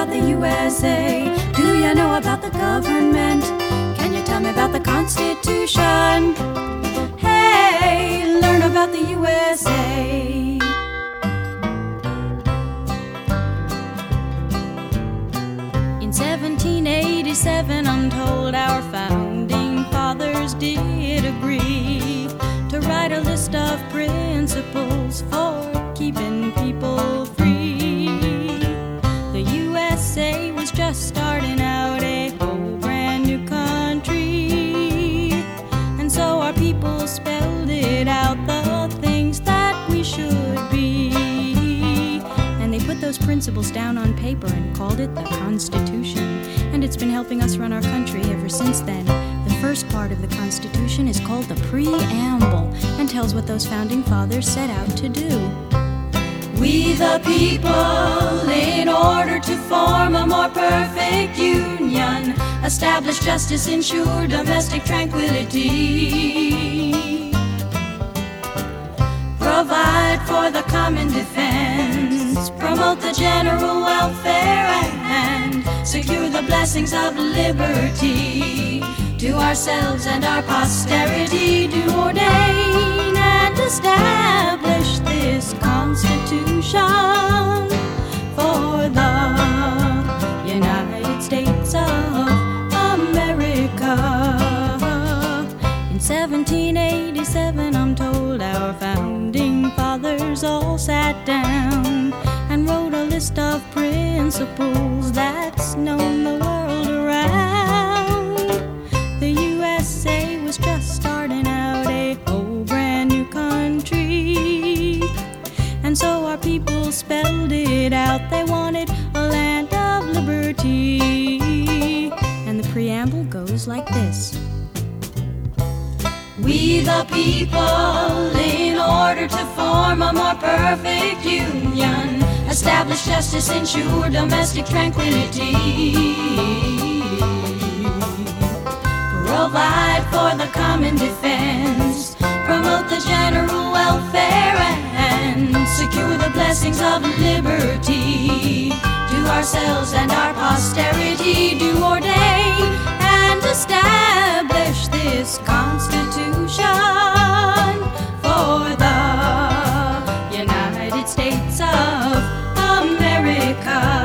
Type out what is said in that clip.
about the USA? Do you know about the government? Can you tell me about the Constitution? Hey, learn about the USA. In 1787, I'm told our founding fathers did agree to write a list of principles for keeping people free. The USA was just starting out, a whole brand new country, and so our people spelled it out, the things that we should be, and they put those principles down on paper and called it the Constitution, and it's been helping us run our country ever since then. The first part of the Constitution is called the Preamble and tells what those founding fathers set out to do. We the people, in order to form a more perfect union, establish justice, ensure domestic tranquility, provide for the common defense, promote the general welfare, and secure the blessings of liberty to ourselves and our posterity, do ordain and establish this Constitution for the United States of America. In 1787, I'm told our founding fathers all sat down and wrote a list of principles that's known the world around. The USA was just starting out, a whole brand new country, and so our people spelled it out. They wanted a land of liberty, and the preamble goes like this. We the people, in order to form a more perfect union, establish justice, ensure domestic tranquility, provide for the common defense, promote the general welfare, and secure the blessings of liberty to ourselves and our posterity, do ordain and establish this Constitution for the United States of America.